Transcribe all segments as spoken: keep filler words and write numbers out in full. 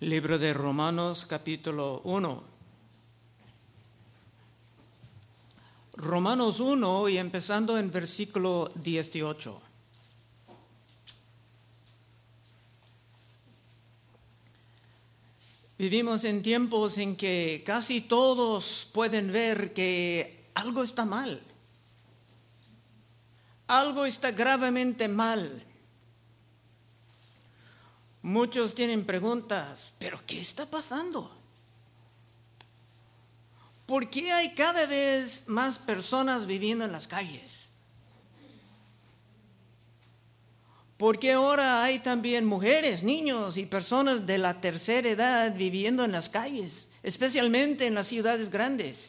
Libro de Romanos, capítulo uno. Romanos uno y empezando en versículo dieciocho. Vivimos en tiempos en que casi todos pueden ver que algo está mal. Algo está gravemente mal. Muchos tienen preguntas, ¿pero qué está pasando? ¿Por qué hay cada vez más personas viviendo en las calles? ¿Por qué ahora hay también mujeres, niños y personas de la tercera edad viviendo en las calles, especialmente en las ciudades grandes?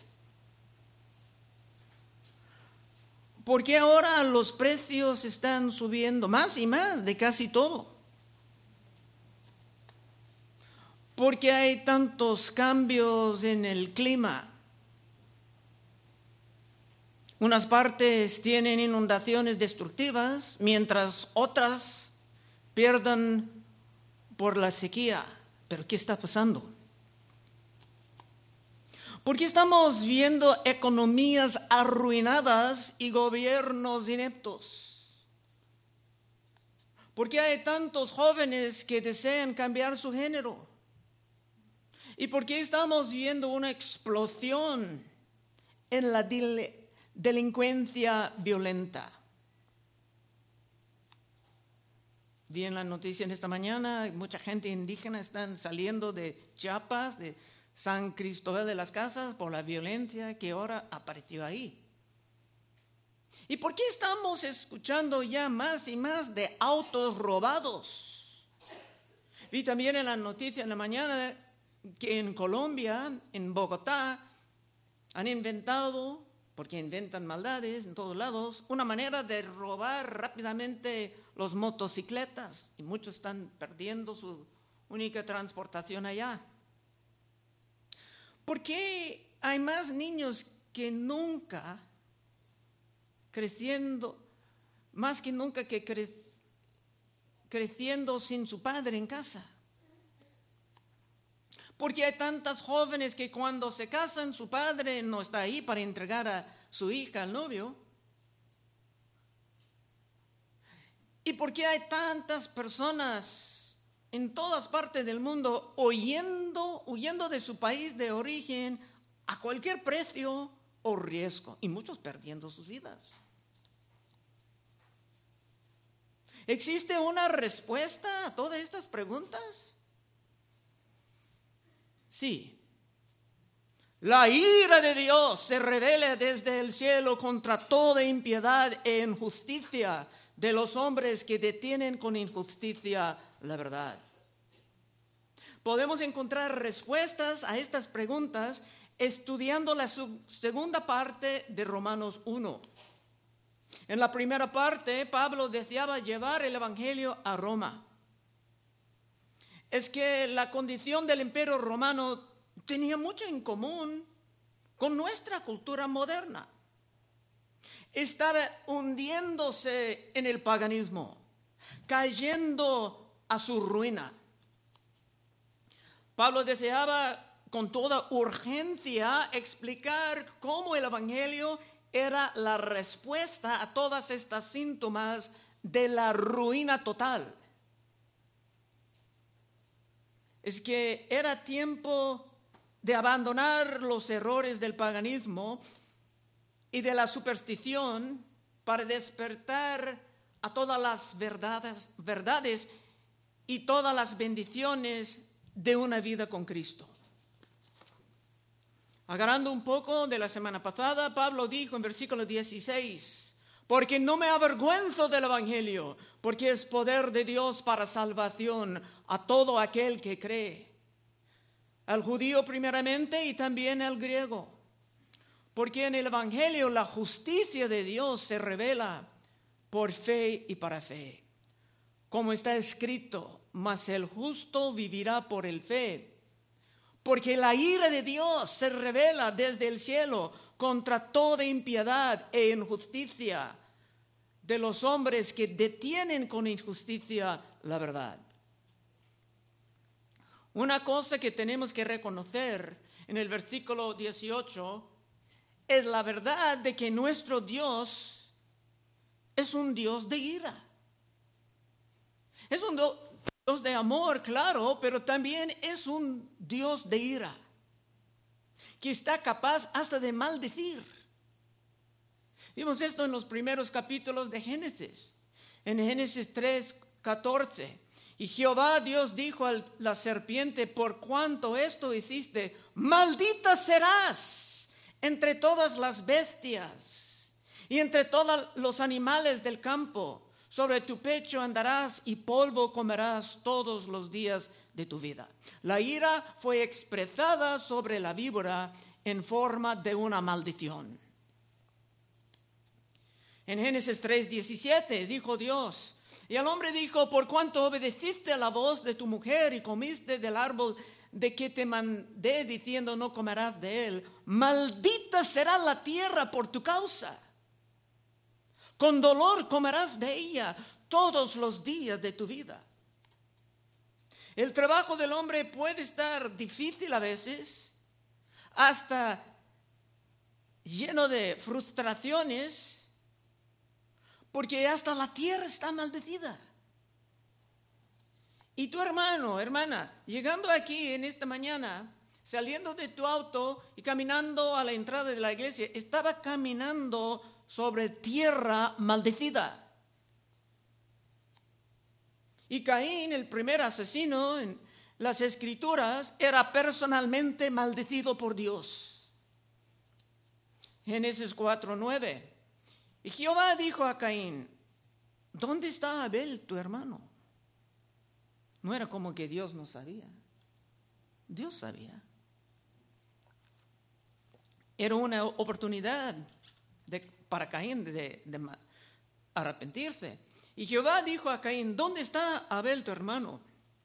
¿Por qué ahora los precios están subiendo más y más de casi todo? ¿Por qué hay tantos cambios en el clima? Unas partes tienen inundaciones destructivas, mientras otras pierden por la sequía. ¿Pero qué está pasando? ¿Por qué estamos viendo economías arruinadas y gobiernos ineptos? ¿Por qué hay tantos jóvenes que desean cambiar su género? ¿Y por qué estamos viendo una explosión en la del- delincuencia violenta? Vi en la noticia en esta mañana, mucha gente indígena están saliendo de Chiapas, de San Cristóbal de las Casas, por la violencia que ahora apareció ahí. ¿Y por qué estamos escuchando ya más y más de autos robados? Vi también en la noticia en la mañana que en Colombia, en Bogotá, han inventado, porque inventan maldades en todos lados, una manera de robar rápidamente los motocicletas, y muchos están perdiendo su única transportación allá. ¿Por qué hay más niños que nunca creciendo, más que nunca que cre- creciendo sin su padre en casa? Porque hay tantas jóvenes que cuando se casan su padre no está ahí para entregar a su hija al novio. Y porque hay tantas personas en todas partes del mundo huyendo, huyendo de su país de origen a cualquier precio o riesgo, y muchos perdiendo sus vidas. ¿Existe una respuesta a todas estas preguntas? Sí. La ira de Dios se revela desde el cielo contra toda impiedad e injusticia de los hombres que detienen con injusticia la verdad. Podemos encontrar respuestas a estas preguntas estudiando la segunda parte de Romanos uno. En la primera parte, Pablo deseaba llevar el evangelio a Roma. Es que la condición del imperio romano tenía mucho en común con nuestra cultura moderna. Estaba hundiéndose en el paganismo, cayendo a su ruina. Pablo deseaba con toda urgencia explicar cómo el evangelio era la respuesta a todas estas síntomas de la ruina total. Es que era tiempo de abandonar los errores del paganismo y de la superstición para despertar a todas las verdades, verdades y todas las bendiciones de una vida con Cristo. Agarrando un poco de la semana pasada, Pablo dijo en versículo dieciséis, porque no me avergüenzo del evangelio, porque es poder de Dios para salvación a todo aquel que cree, al judío primeramente y también al griego. Porque en el evangelio la justicia de Dios se revela por fe y para fe. Como está escrito, mas el justo vivirá por el fe. Porque la ira de Dios se revela desde el cielo contra toda impiedad e injusticia de los hombres que detienen con injusticia la verdad. Una cosa que tenemos que reconocer en el versículo dieciocho es la verdad de que nuestro Dios es un Dios de ira. Es un Dios de amor, claro, pero también es un Dios de ira, que está capaz hasta de maldecir. Vimos esto en los primeros capítulos de Génesis. En Génesis tres, catorce. Y Jehová Dios dijo a la serpiente: por cuanto esto hiciste, maldita serás entre todas las bestias y entre todos los animales del campo. Sobre tu pecho andarás y polvo comerás todos los días de tu vida. La ira fue expresada sobre la víbora en forma de una maldición. En Génesis tres, diecisiete dijo Dios: y el hombre dijo: por cuanto obedeciste a la voz de tu mujer y comiste del árbol de que te mandé diciendo no comerás de él, maldita será la tierra por tu causa. Con dolor comerás de ella todos los días de tu vida. El trabajo del hombre puede estar difícil a veces, hasta lleno de frustraciones, porque hasta la tierra está maldecida. Y tu hermano, hermana, llegando aquí en esta mañana, saliendo de tu auto y caminando a la entrada de la iglesia, estaba caminando sobre tierra maldecida. Y Caín, el primer asesino en las Escrituras, era personalmente maldecido por Dios. Génesis cuatro, nueve. Y Jehová dijo a Caín: ¿dónde está Abel, tu hermano? No era como que Dios no sabía. Dios sabía. Era una oportunidad de, para Caín de, de arrepentirse. Y Jehová dijo a Caín: ¿dónde está Abel, tu hermano?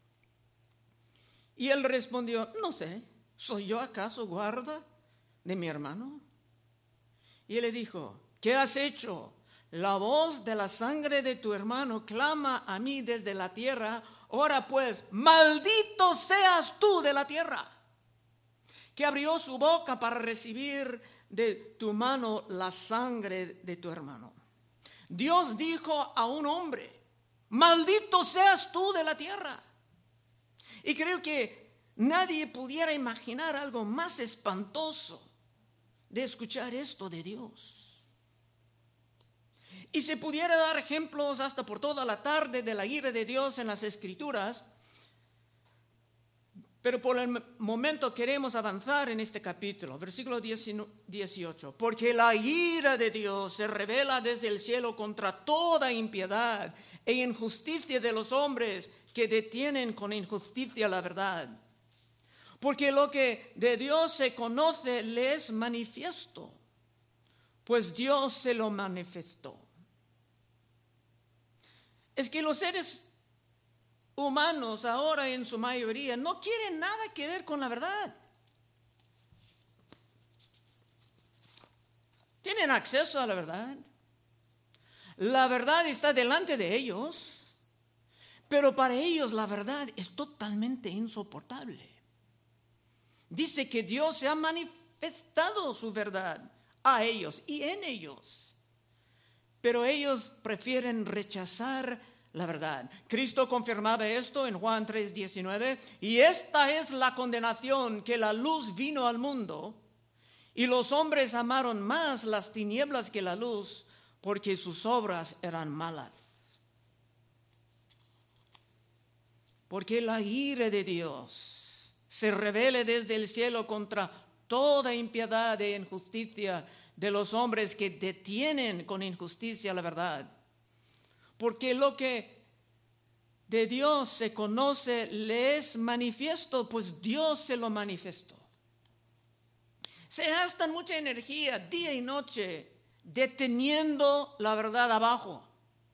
Y él respondió: no sé, ¿soy yo acaso guarda de mi hermano? Y él le dijo: ¿qué has hecho? La voz de la sangre de tu hermano clama a mí desde la tierra. Ahora pues, maldito seas tú de la tierra, que abrió su boca para recibir de tu mano la sangre de tu hermano. Dios dijo a un hombre: maldito seas tú de la tierra. Y creo que nadie pudiera imaginar algo más espantoso de escuchar esto de Dios. Y se pudiera dar ejemplos hasta por toda la tarde de la ira de Dios en las Escrituras, pero por el momento queremos avanzar en este capítulo, versículo dieciocho. Porque la ira de Dios se revela desde el cielo contra toda impiedad e injusticia de los hombres que detienen con injusticia la verdad. Porque lo que de Dios se conoce le es manifiesto, pues Dios se lo manifestó. Es que los seres humanos ahora en su mayoría no quieren nada que ver con la verdad. Tienen acceso a la verdad. La verdad está delante de ellos, pero para ellos la verdad es totalmente insoportable. Dice que Dios se ha manifestado su verdad a ellos y en ellos, pero ellos prefieren rechazar la verdad. Cristo confirmaba esto en Juan tres, diecinueve. Y esta es la condenación, que la luz vino al mundo y los hombres amaron más las tinieblas que la luz, porque sus obras eran malas. Porque la ira de Dios se revela desde el cielo contra toda impiedad e injusticia de los hombres que detienen con injusticia la verdad. Porque lo que de Dios se conoce le es manifiesto, pues Dios se lo manifestó. Se gastan mucha energía día y noche deteniendo la verdad abajo.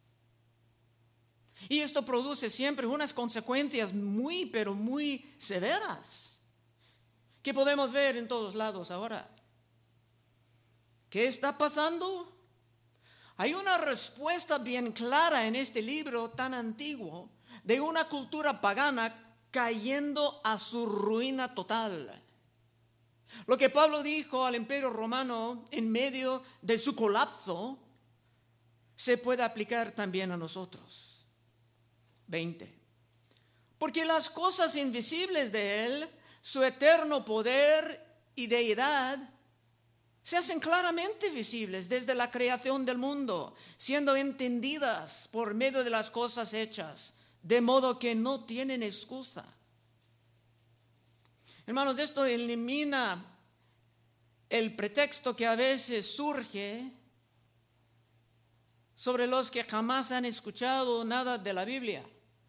Y esto produce siempre unas consecuencias muy, pero muy severas, que podemos ver en todos lados ahora. ¿Qué está pasando? Hay una respuesta bien clara en este libro tan antiguo de una cultura pagana cayendo a su ruina total. Lo que Pablo dijo al Imperio Romano en medio de su colapso se puede aplicar también a nosotros. veinte. Porque las cosas invisibles de Él, su eterno poder y deidad, se hacen claramente visibles desde la creación del mundo, siendo entendidas por medio de las cosas hechas, de modo que no tienen excusa. Hermanos, esto elimina el pretexto que a veces surge sobre los que jamás han escuchado nada de la Biblia.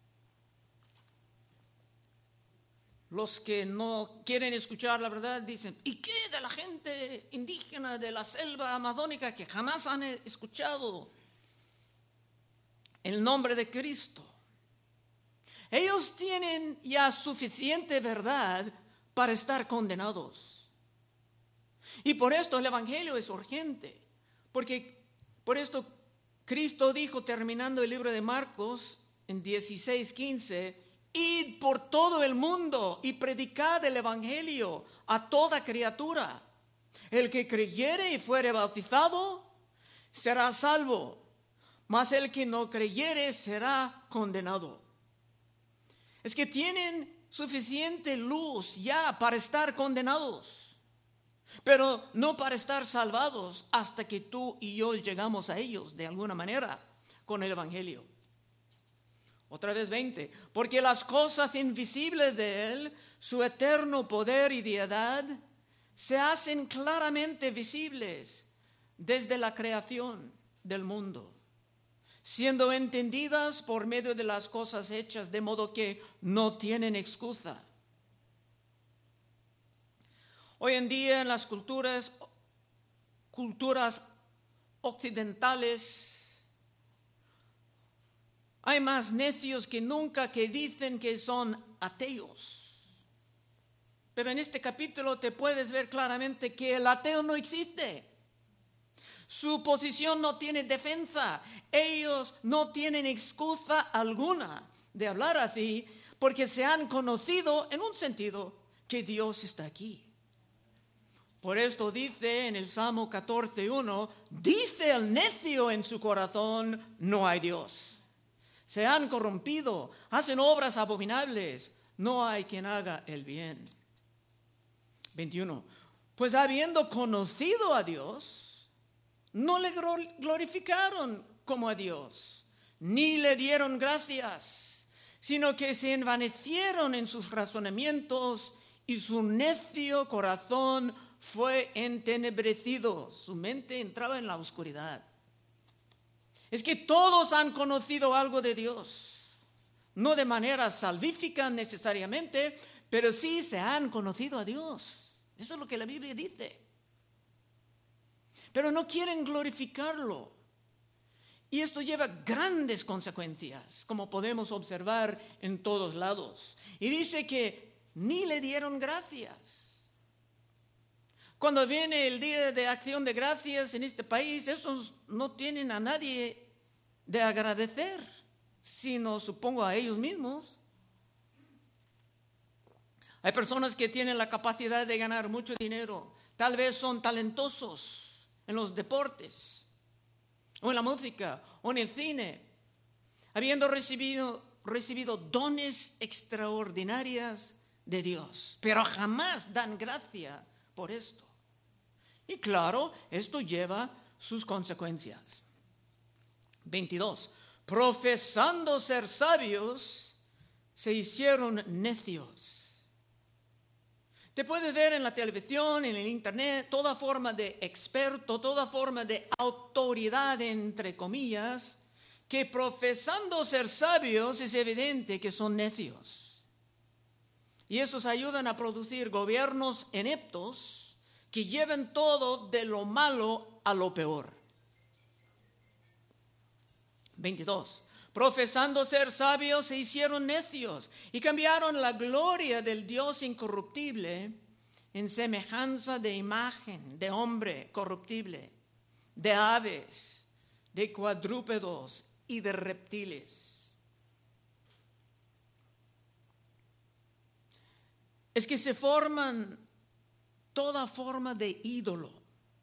Los que no quieren escuchar la verdad dicen, ¿y qué de la gente indígena de la selva amazónica que jamás han escuchado el nombre de Cristo? Ellos tienen ya suficiente verdad para estar condenados. Y por esto el Evangelio es urgente, porque por esto Cristo dijo, terminando el libro de Marcos en dieciséis quince, id por todo el mundo y predicad el Evangelio a toda criatura. El que creyere y fuere bautizado será salvo, mas el que no creyere será condenado. Es que tienen suficiente luz ya para estar condenados, pero no para estar salvados hasta que tú y yo llegamos a ellos de alguna manera con el Evangelio. Otra vez veinte. Porque las cosas invisibles de Él, su eterno poder y deidad, se hacen claramente visibles desde la creación del mundo, siendo entendidas por medio de las cosas hechas, de modo que no tienen excusa. Hoy en día en las culturas, culturas occidentales, hay más necios que nunca que dicen que son ateos. Pero en este capítulo te puedes ver claramente que el ateo no existe. Su posición no tiene defensa. Ellos no tienen excusa alguna de hablar así, porque se han conocido en un sentido que Dios está aquí. Por esto dice en el Salmo catorce uno, dice el necio en su corazón, no hay Dios. Se han corrompido, hacen obras abominables, no hay quien haga el bien. veintiuno. Pues habiendo conocido a Dios, no le glorificaron como a Dios, ni le dieron gracias, sino que se envanecieron en sus razonamientos y su necio corazón fue entenebrecido. Su mente entraba en la oscuridad. Es que todos han conocido algo de Dios, no de manera salvífica necesariamente, pero sí se han conocido a Dios. Eso es lo que la Biblia dice. Pero no quieren glorificarlo. Y esto lleva grandes consecuencias, como podemos observar en todos lados. Y dice que ni le dieron gracias. Cuando viene el día de acción de gracias en este país, esos no tienen a nadie de agradecer, sino supongo a ellos mismos. Hay personas que tienen la capacidad de ganar mucho dinero, tal vez son talentosos en los deportes, o en la música, o en el cine, habiendo recibido, recibido dones extraordinarias de Dios, pero jamás dan gracia por esto. Y claro, esto lleva sus consecuencias. veintidós. Profesando ser sabios, se hicieron necios. Te puedes ver en la televisión, en el internet, toda forma de experto, toda forma de autoridad, entre comillas, que profesando ser sabios es evidente que son necios. Y estos ayudan a producir gobiernos ineptos que lleven todo de lo malo a lo peor. veintidós. Profesando ser sabios, se hicieron necios y cambiaron la gloria del Dios incorruptible en semejanza de imagen de hombre corruptible, de aves, de cuadrúpedos y de reptiles. es que se forman toda forma de ídolo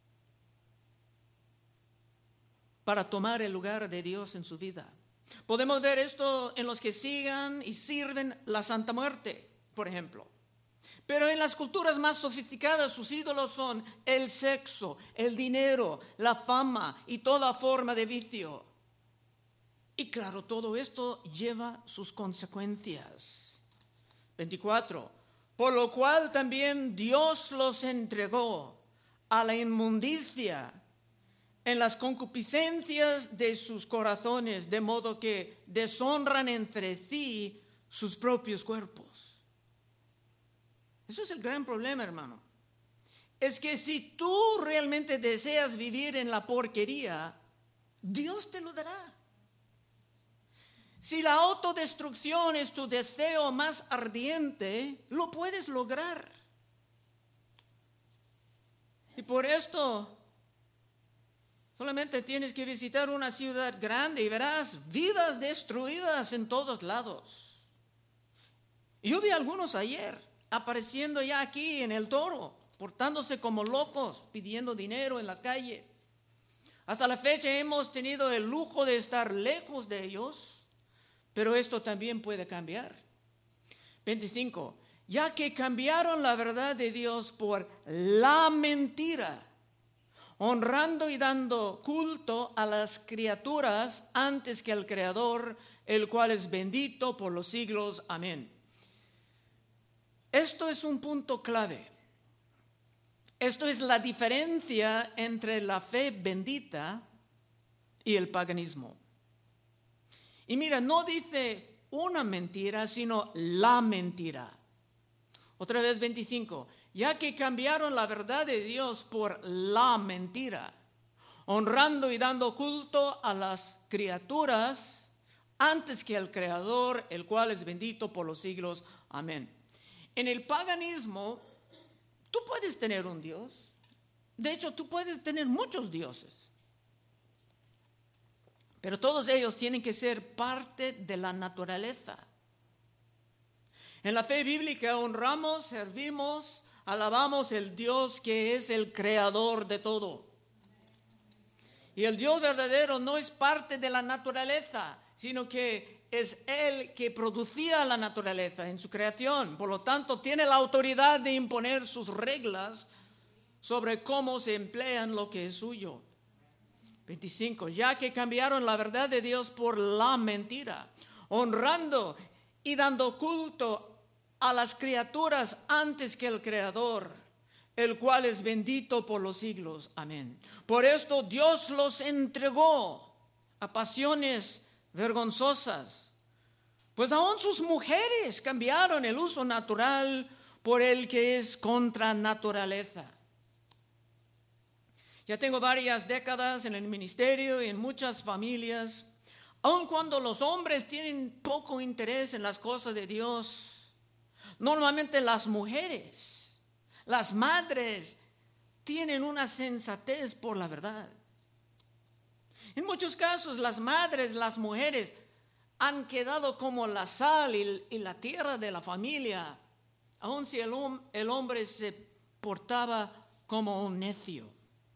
para tomar el lugar de Dios en su vida. Podemos ver esto en los que sigan y sirven la Santa Muerte, por ejemplo. Pero en las culturas más sofisticadas sus ídolos son el sexo, el dinero, la fama y toda forma de vicio. Y claro, todo esto lleva sus consecuencias. veinticuatro. Por lo cual también Dios los entregó a la inmundicia en las concupiscencias de sus corazones, de modo que deshonran entre sí sus propios cuerpos. Eso es el gran problema, hermano. Es que si tú realmente deseas vivir en la porquería, Dios te lo dará. Si la autodestrucción es tu deseo más ardiente, lo puedes lograr. Y por esto solamente tienes que visitar una ciudad grande y verás vidas destruidas en todos lados. Yo vi algunos ayer apareciendo ya aquí en el Toro, portándose como locos, pidiendo dinero en las calles. Hasta la fecha hemos tenido el lujo de estar lejos de ellos, pero esto también puede cambiar. veinticinco. Ya que cambiaron la verdad de Dios por la mentira, honrando y dando culto a las criaturas antes que al Creador, el cual es bendito por los siglos. Amén. Esto es un punto clave. Esto es la diferencia entre la fe bendita y el paganismo. Y mira, no dice una mentira, sino la mentira. Otra vez veinticinco. Ya que cambiaron la verdad de Dios por la mentira, honrando y dando culto a las criaturas antes que al Creador, el cual es bendito por los siglos. Amén. En el paganismo, tú puedes tener un Dios. De hecho, tú puedes tener muchos dioses. Pero todos ellos tienen que ser parte de la naturaleza. En la fe bíblica honramos, servimos, alabamos el Dios que es el creador de todo. Y el Dios verdadero no es parte de la naturaleza, sino que es Él que producía la naturaleza en su creación. Por lo tanto, tiene la autoridad de imponer sus reglas sobre cómo se emplean lo que es suyo. veinticinco. Ya que cambiaron la verdad de Dios por la mentira, honrando y dando culto a las criaturas antes que el Creador, el cual es bendito por los siglos. Amén. Por esto Dios los entregó a pasiones vergonzosas, pues aún sus mujeres cambiaron el uso natural por el que es contra naturaleza. Ya tengo varias décadas en el ministerio y en muchas familias, aun cuando los hombres tienen poco interés en las cosas de Dios, normalmente las mujeres, las madres, tienen una sensatez por la verdad. En muchos casos las madres, las mujeres han quedado como la sal y, y la tierra de la familia, aun si el, el hombre se portaba como un necio.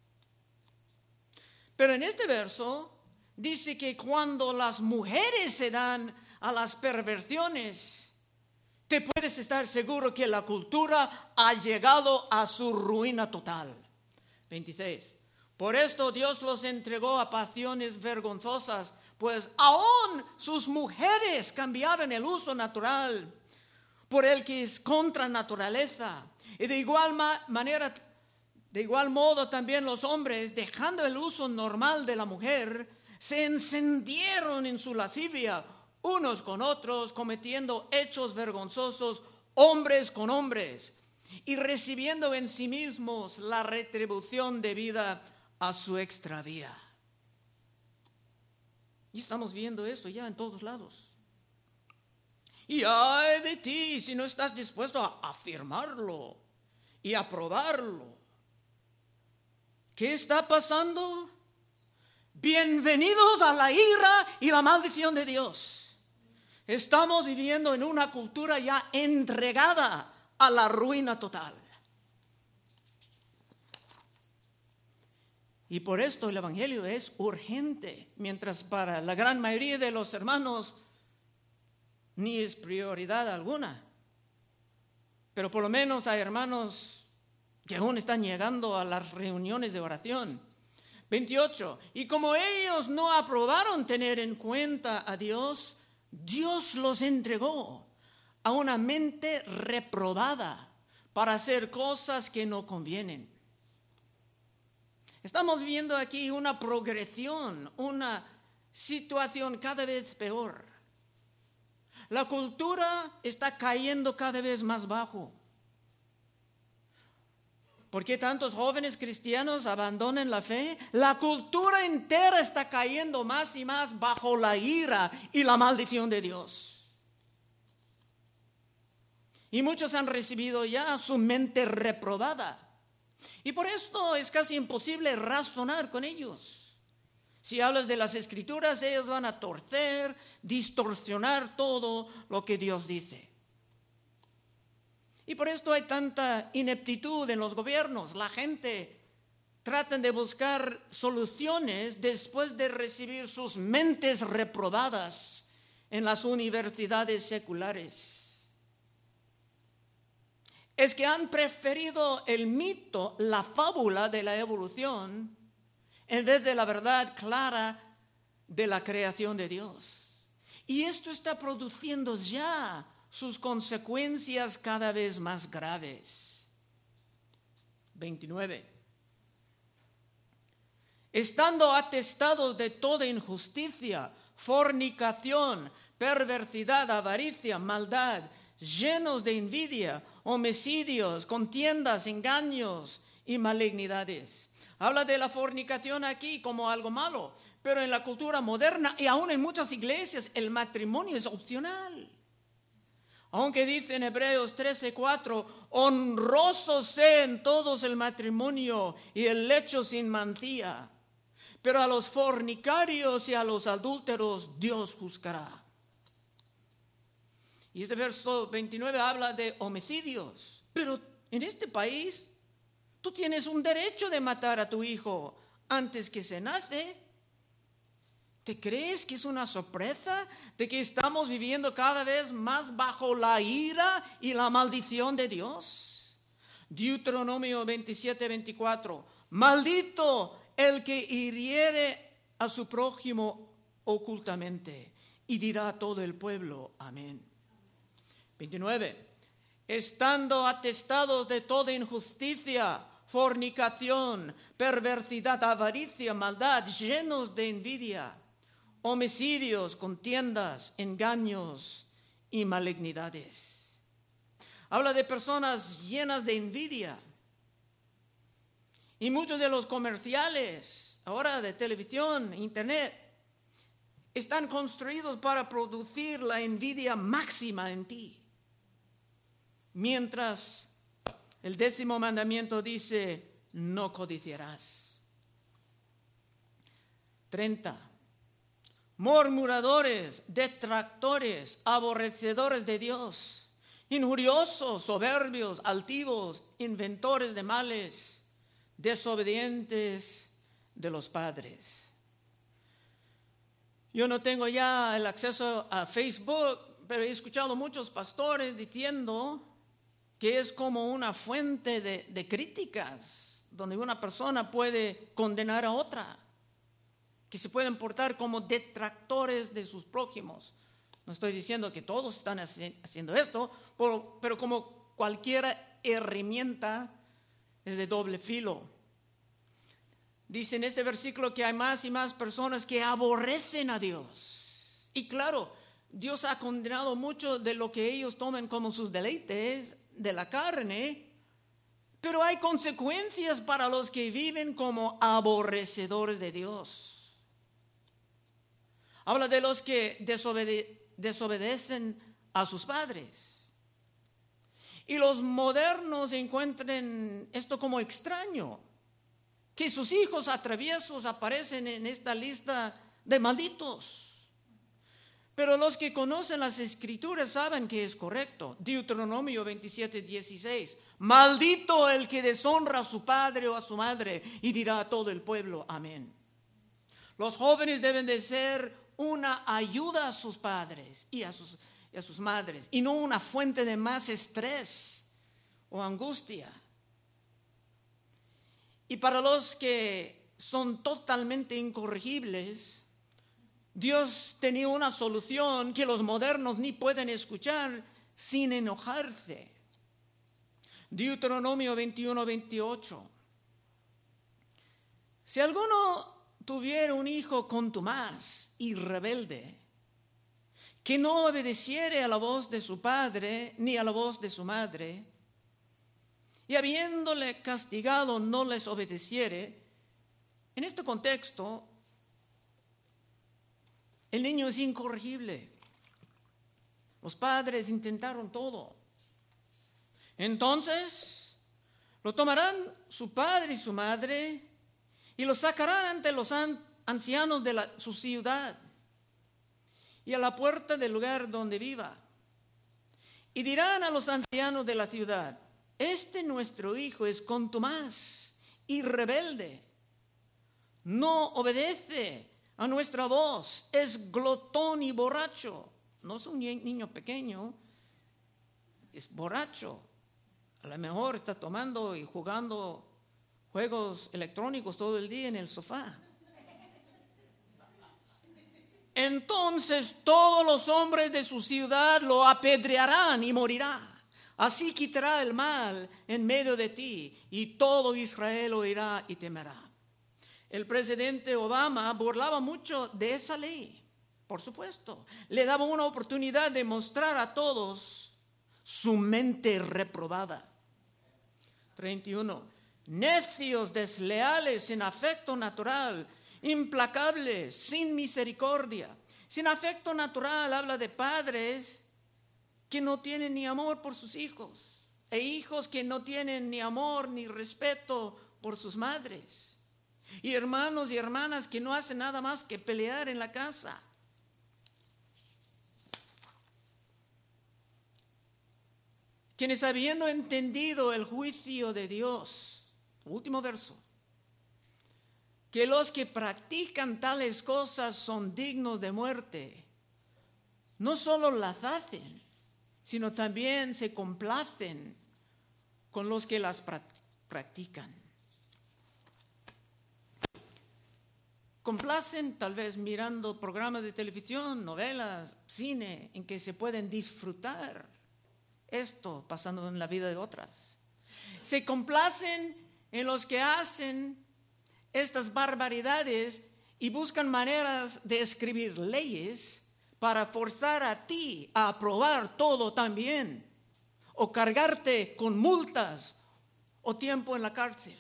Pero en este verso dice que cuando las mujeres se dan a las perversiones, te puedes estar seguro que la cultura ha llegado a su ruina total. veintiséis. Por esto Dios los entregó a pasiones vergonzosas, pues aún sus mujeres cambiaron el uso natural por el que es contra naturaleza. Y de igual ma- manera, de igual modo también los hombres, dejando el uso normal de la mujer, se encendieron en su lascivia unos con otros, cometiendo hechos vergonzosos, hombres con hombres, y recibiendo en sí mismos la retribución debida a su extravía. Y estamos viendo esto ya en todos lados. Y ay de ti si no estás dispuesto a afirmarlo y a probarlo. ¿Qué está pasando? Bienvenidos a la ira y la maldición de Dios. Estamos viviendo en una cultura ya entregada a la ruina total. Y por esto el evangelio es urgente, mientras para la gran mayoría de los hermanos ni es prioridad alguna. Pero por lo menos hay hermanos que aún están llegando a las reuniones de oración. veintiocho. Y como ellos no aprobaron tener en cuenta a Dios, Dios los entregó a una mente reprobada para hacer cosas que no convienen. Estamos viendo aquí una progresión, una situación cada vez peor. La cultura está cayendo cada vez más bajo. ¿Por qué tantos jóvenes cristianos abandonan la fe? La cultura entera está cayendo más y más bajo la ira y la maldición de Dios. Y muchos han recibido ya su mente reprobada. Y por esto es casi imposible razonar con ellos. Si hablas de las Escrituras, ellos van a torcer, distorsionar todo lo que Dios dice. Y por esto hay tanta ineptitud en los gobiernos. La gente trata de buscar soluciones después de recibir sus mentes reprobadas en las universidades seculares. Es que han preferido el mito, la fábula de la evolución, en vez de la verdad clara de la creación de Dios. Y esto está produciendo ya sus consecuencias cada vez más graves. veintinueve. Estando atestados de toda injusticia, fornicación, perversidad, avaricia, maldad, llenos de envidia, homicidios, contiendas, engaños y malignidades. Habla de la fornicación aquí como algo malo, pero en la cultura moderna y aún en muchas iglesias el matrimonio es opcional. Aunque dice en Hebreos trece cuatro, honroso sea en todos el matrimonio y el lecho sin mancilla, pero a los fornicarios y a los adúlteros Dios juzgará. Y este verso veintinueve habla de homicidios. Pero en este país, tú tienes un derecho de matar a tu hijo antes que se nace. ¿Te crees que es una sorpresa de que estamos viviendo cada vez más bajo la ira y la maldición de Dios? Deuteronomio veintisiete veinticuatro. Maldito el que hiriere a su prójimo ocultamente. Y dirá a todo el pueblo, amén. veintinueve. Estando atestados de toda injusticia, fornicación, perversidad, avaricia, maldad, llenos de envidia, homicidios, contiendas, engaños y malignidades. Habla de personas llenas de envidia. Y muchos de los comerciales, ahora de televisión, internet, están construidos para producir la envidia máxima en ti. Mientras el décimo mandamiento dice, no codiciarás. treinta. Murmuradores, detractores, aborrecedores de Dios, injuriosos, soberbios, altivos, inventores de males, desobedientes de los padres. Yo no tengo ya el acceso a Facebook, pero he escuchado muchos pastores diciendo que es como una fuente de, de críticas, donde una persona puede condenar a otra, que se pueden portar como detractores de sus prójimos. No estoy diciendo que todos están haciendo esto, pero, pero como cualquier herramienta es de doble filo. Dice en este versículo que hay más y más personas que aborrecen a Dios. Y claro, Dios ha condenado mucho de lo que ellos toman como sus deleites de la carne, pero hay consecuencias para los que viven como aborrecedores de Dios. Habla de los que desobede- desobedecen a sus padres. Y los modernos encuentran esto como extraño, que sus hijos atraviesos aparecen en esta lista de malditos. Pero los que conocen las Escrituras saben que es correcto. Deuteronomio veintisiete, dieciséis. Maldito el que deshonra a su padre o a su madre, y dirá a todo el pueblo, amén. Los jóvenes deben de ser una ayuda a sus padres y a sus, y a sus madres, y no una fuente de más estrés o angustia. Y para los que son totalmente incorregibles, Dios tenía una solución que los modernos ni pueden escuchar sin enojarse. Deuteronomio veintiuno, veintiocho. Si alguno tuviera un hijo contumaz y rebelde, que no obedeciere a la voz de su padre ni a la voz de su madre, y habiéndole castigado no les obedeciere, en este contexto, el niño es incorregible. Los padres intentaron todo. Entonces, lo tomarán su padre y su madre y lo sacarán ante los an- ancianos de la, su ciudad y a la puerta del lugar donde viva. Y dirán a los ancianos de la ciudad, este nuestro hijo es contumaz y rebelde. No obedece a nuestra voz, es glotón y borracho. No es un niño pequeño, es borracho. A lo mejor está tomando y jugando juegos electrónicos todo el día en el sofá. Entonces todos los hombres de su ciudad lo apedrearán y morirá. Así quitará el mal en medio de ti, y todo Israel oirá y temerá. El presidente Obama burlaba mucho de esa ley, por supuesto. Le daba una oportunidad de mostrar a todos su mente reprobada. treinta y uno. Necios, desleales, sin afecto natural, implacables, sin misericordia. Sin afecto natural habla de padres que no tienen ni amor por sus hijos, e hijos que no tienen ni amor ni respeto por sus madres, y hermanos y hermanas que no hacen nada más que pelear en la casa. Quienes habiendo entendido el juicio de Dios, último verso, que los que practican tales cosas son dignos de muerte, no solo las hacen, sino también se complacen con los que las practican. Complacen tal vez mirando programas de televisión, novelas, cine, en que se pueden disfrutar esto pasando en la vida de otras. Se complacen en los que hacen estas barbaridades y buscan maneras de escribir leyes para forzar a ti a aprobar todo también, o cargarte con multas o tiempo en la cárcel.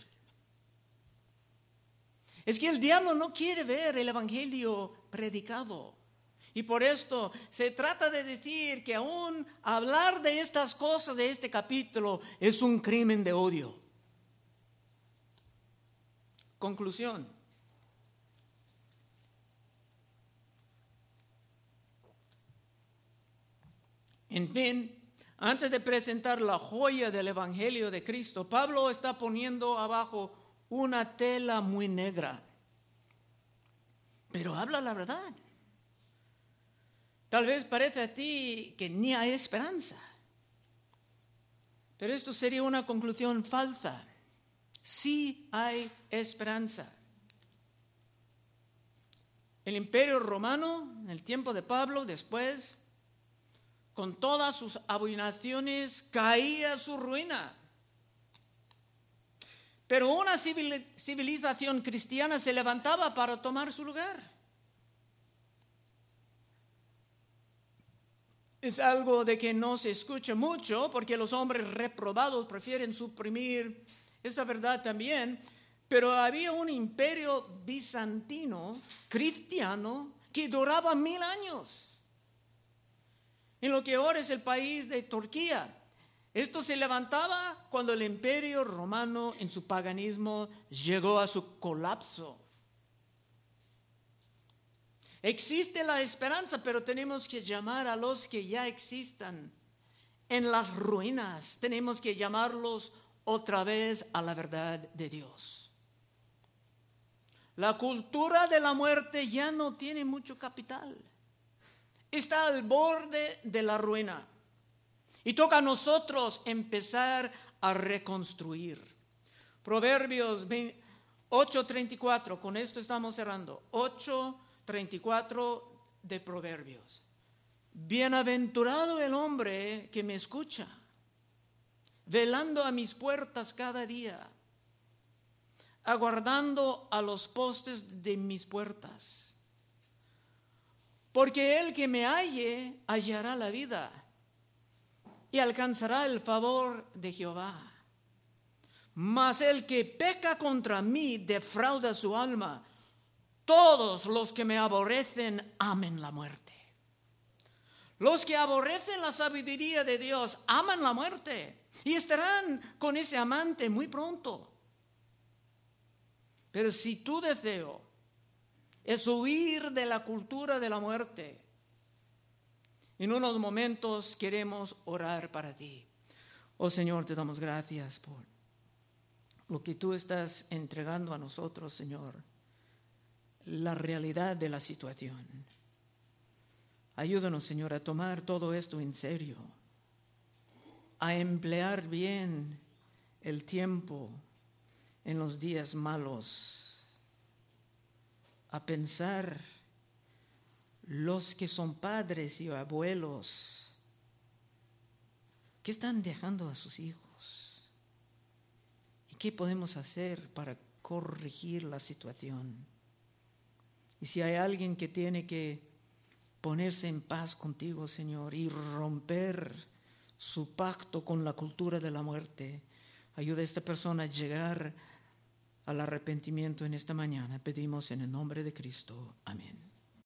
Es que el diablo no quiere ver el evangelio predicado. Y por esto se trata de decir que aún hablar de estas cosas de este capítulo es un crimen de odio. Conclusión. En fin, antes de presentar la joya del evangelio de Cristo, Pablo está poniendo abajo una tela muy negra. Pero habla la verdad. Tal vez parece a ti que ni hay esperanza. Pero esto sería una conclusión falsa. Sí hay esperanza. El imperio romano, en el tiempo de Pablo, después, con todas sus abominaciones, caía a su ruina. Pero una civilización cristiana se levantaba para tomar su lugar. Es algo de que no se escucha mucho porque los hombres reprobados prefieren suprimir esa verdad también. Pero había un imperio bizantino, cristiano, que duraba mil años. En lo que ahora es el país de Turquía. Esto se levantaba cuando el imperio romano en su paganismo llegó a su colapso. Existe la esperanza, pero tenemos que llamar a los que ya existan en las ruinas. Tenemos que llamarlos otra vez a la verdad de Dios. La cultura de la muerte ya no tiene mucho capital. Está al borde de la ruina. Y toca a nosotros empezar a reconstruir. Proverbios ocho treinta y cuatro, con esto estamos cerrando. ocho treinta y cuatro de Proverbios. Bienaventurado el hombre que me escucha, velando a mis puertas cada día, aguardando a los postes de mis puertas. Porque el que me halle hallará la vida y alcanzará el favor de Jehová. Mas el que peca contra mí defrauda su alma. Todos los que me aborrecen amen la muerte. Los que aborrecen la sabiduría de Dios aman la muerte y estarán con ese amante muy pronto. Pero si tu deseo es huir de la cultura de la muerte, en unos momentos queremos orar para ti. Oh Señor, te damos gracias por lo que tú estás entregando a nosotros, Señor, la realidad de la situación. Ayúdanos, Señor, a tomar todo esto en serio, a emplear bien el tiempo en los días malos, a pensar los que son padres y abuelos, ¿qué están dejando a sus hijos? ¿Y qué podemos hacer para corregir la situación? Y si hay alguien que tiene que ponerse en paz contigo, Señor, y romper su pacto con la cultura de la muerte, ayuda a esta persona a llegar al arrepentimiento en esta mañana. Pedimos en el nombre de Cristo. Amén.